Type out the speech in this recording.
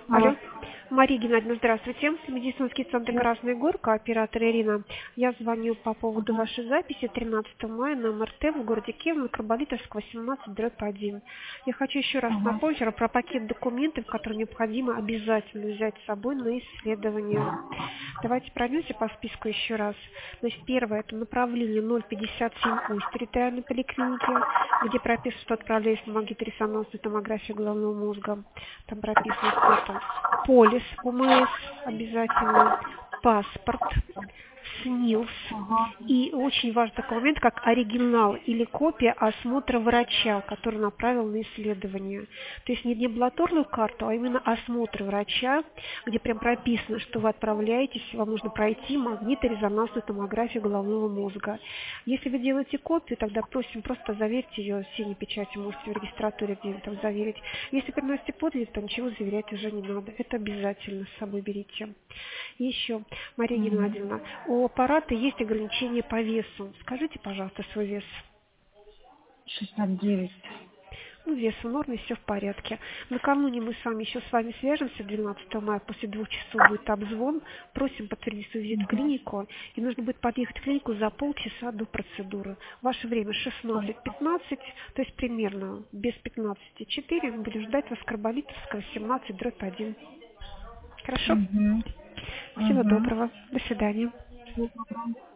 Алло. Алло. Мария Геннадьевна, здравствуйте. Медицинский центр Да. Красный Гор, кооператор Ирина. Я звоню по поводу Ага. вашей записи 13 мая на МРТ в городе Киев, Микроболитовск, 18/1. Я хочу еще раз Ага. напомнить про пакет документов, которые необходимо обязательно взять с собой на исследование. Давайте пройдемся по списку еще раз. Значит, первое – это направление 057 Усть территориальной поликлиники, где прописано, что отправляюсь на магнитно-резонансную томографию головного мозга. Там прописано фото. Полис ОМС обязательно, паспорт, СНИЛС Ага. и очень важный такой момент, как оригинал или копия осмотра врача, который направил на исследование. То есть не амбулаторную карту, а именно осмотр врача, где прям прописано, что вы отправляетесь, вам нужно пройти магнитно-резонансную томографию головного мозга. Если вы делаете копию, тогда просим просто заверьте ее синей печатью, можете в регистратуре где-нибудь там заверить. Если приносите подлинник, то ничего заверять уже не надо. Это обязательно с собой берите. И еще, Мария Угу. Геннадьевна, у аппарата есть ограничение по весу. Скажите, пожалуйста, свой вес. 69. Ну, вес в норме, все в порядке. Накануне мы еще с вами свяжемся, 12 мая, после 2 часов будет обзвон. Просим подтвердить свой визит в Угу. клинику. И нужно будет подъехать в клинику за полчаса до процедуры. Ваше время 16:15, то есть примерно без 15:04. Мы будем ждать вас в Карболитовского, 17/1. Хорошо? Угу. Всего Угу. доброго. До свидания. Всего доброго.